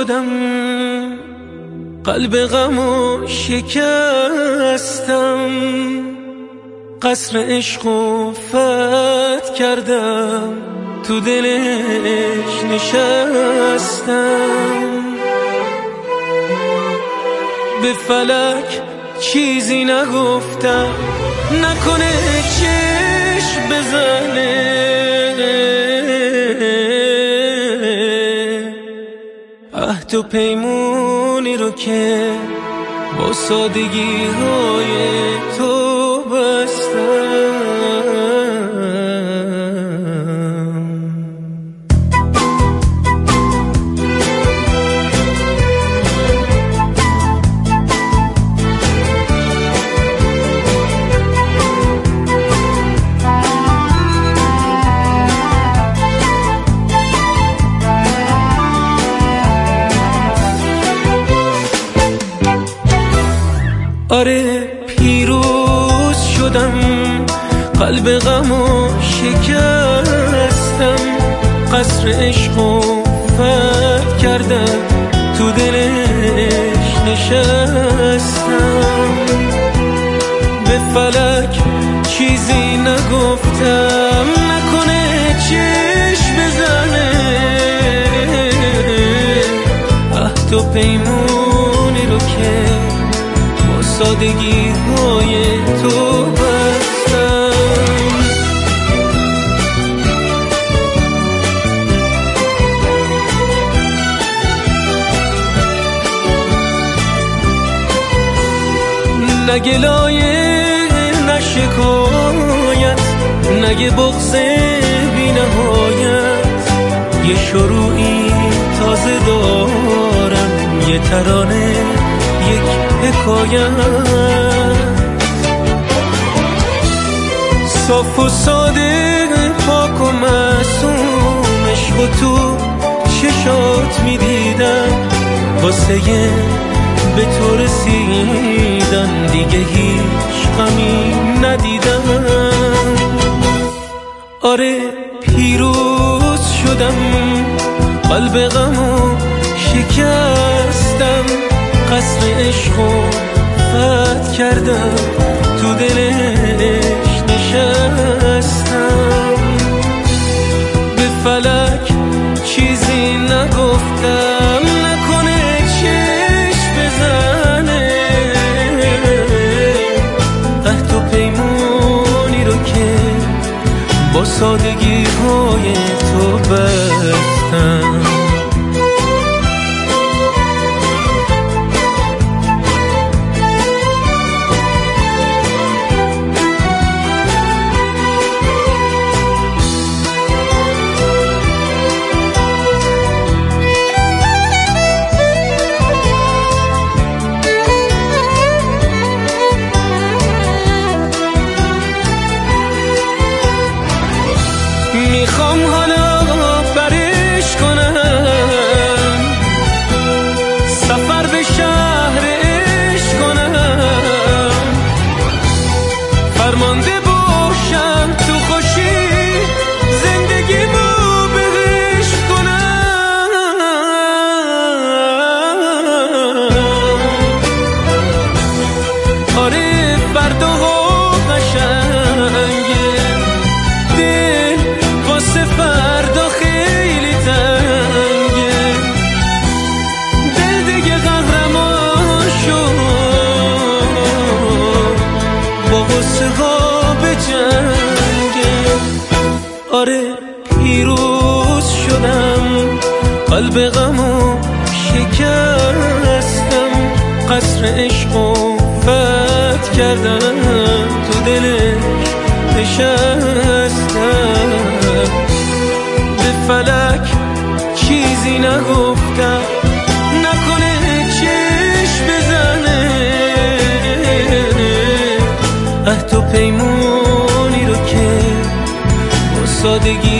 شدم، قلب غمو شکستم، قصر عشقو فتح کردم، تو دلش نشستم. به فلک چیزی نگفتم، نکنه چشم بزنه، عهد و پیمونی رو که با سادگی های تو بستم. آره پیروز شدم، قلب غمو شکستم، قصر عشقو فتح کردم، تو دلش نشستم. به فلک چیزی نگفتم، نکنه چشم بزنه، عهد و پیمونی رو که سادگی های تو بستم. نه گلایه نه شکایت، نه بغض بی نهایت، یه شروعی تازه دارم، یه ترانه یک حکایت، صاف و ساده پاک و معصوم، عشق و تو چشات میدیدم، واسه به تو رسیدن دیگه هیچ غمی ندیدم. آره پیروز شدم، قلب غمو شکستم، قصر عشقو فتح کردم، تو دلش نشستم. به فلک چیزی نگفتم، نکنه چشم بزنه، عهد و پیمونی رو که با سادگی های تو بستم. میخوام حالا برش کنم، سفر به شهرش کنم، فرمانده باشم تو خوشی، زندگیمو بهش کنم. آره فرداها قشنگه، فردا خیلی تنگه، دل دیگه قهرمان شد، با غصه ها به جنگه. آره پیروز شدم، قلب غمو شکستم، قصر عشقو فتح کردم، تو دلش نشستم. فلک چیزی نگفتم، نکنه چشم بزنه، عهد و پیمونی رو که با سادگی